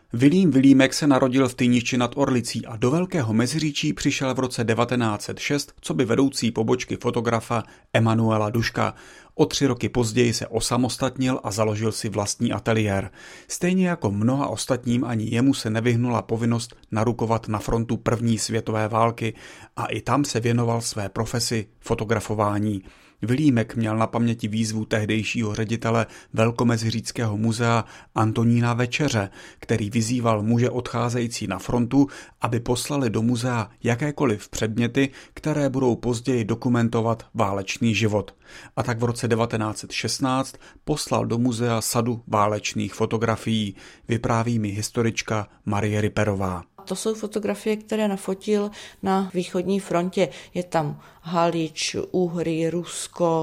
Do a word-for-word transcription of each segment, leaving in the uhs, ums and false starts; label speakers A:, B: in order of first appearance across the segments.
A: Vilím Vilímek se narodil v Tyniči nad Orlicí a do Velkého Meziříčí přišel v roce devatenáct set šest coby vedoucí pobočky fotografa Emanuela Duška. O tři roky později se osamostatnil a založil si vlastní ateliér. Stejně jako mnoha ostatním ani jemu se nevyhnula povinnost narukovat na frontu první světové války a i tam se věnoval své profesi fotografování. Vilímek měl na paměti výzvu tehdejšího ředitele Velkomeziříckého muzea Antonína Večeře, který vyzýval muže odcházející na frontu, aby poslali do muzea jakékoliv předměty, které budou později dokumentovat válečný život. A tak v roce devatenáct set šestnáct poslal do muzea sadu válečných fotografií, vypráví mi historička Marie Riperová.
B: To jsou fotografie, které nafotil na východní frontě. Je tam Halič, Uhry, Rusko,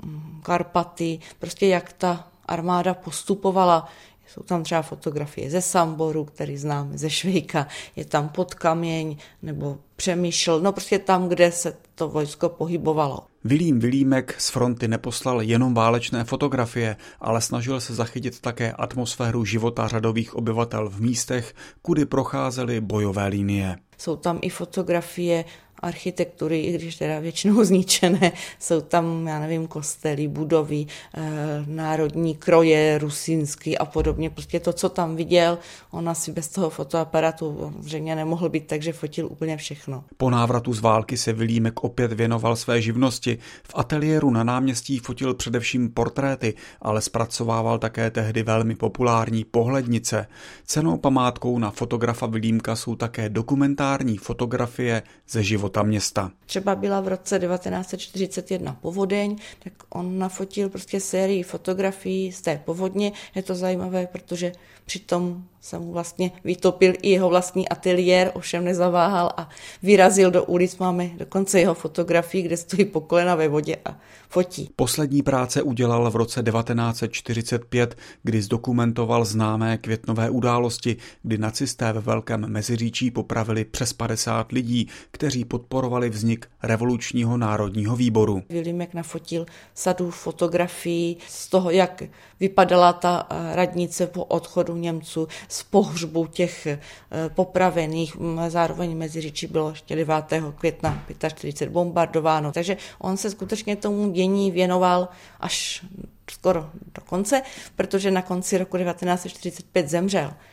B: Karpaty, prostě jak ta armáda postupovala. Jsou tam třeba fotografie ze Samboru, který známe, ze Švejka, je tam Podkaměň nebo Přemyšl, no prostě tam, kde se to vojsko pohybovalo.
A: Vilím Vilímek z fronty neposlal jenom válečné fotografie, ale snažil se zachytit také atmosféru života řadových obyvatel v místech, kudy procházely bojové linie.
B: Jsou tam i fotografie architektury, i když teda většinou zničené, jsou tam, já nevím, kostely, budovy, e, národní kroje, rusínský a podobně. Prostě to, co tam viděl, on asi bez toho fotoaparatu zřejmě nemohl být, takže fotil úplně všechno.
A: Po návratu z války se Vilímek opět věnoval své živnosti. V ateliéru na náměstí fotil především portréty, ale zpracovával také tehdy velmi populární pohlednice. Cennou památkou na fotografa Vilímka jsou také dokumentární fotografie ze života města.
B: Třeba byla v roce devatenáct set čtyřicet jedna povodeň, tak on nafotil prostě sérii fotografií z té povodně. Je to zajímavé, protože přitom se mu vlastně vytopil i jeho vlastní ateliér, ovšem nezaváhal a vyrazil do ulic. Máme dokonce jeho fotografii, kde stojí po kolena ve vodě a fotí.
A: Poslední práce udělal v roce devatenáct set čtyřicet pět, kdy zdokumentoval známé květnové události, kdy nacisté ve Velkém Meziříčí popravili přes padesát lidí, kteří podporovali vznik revolučního národního výboru.
B: Vilímek nafotil sadu fotografií z toho, jak vypadala ta radnice po odchodu Němců, z pohřbu těch popravených. Zároveň Meziříčí bylo ještě devátého května čtyřicet pět bombardováno. Takže on se skutečně tomu dění věnoval až skoro do konce, protože na konci roku devatenáct set čtyřicet pět zemřel.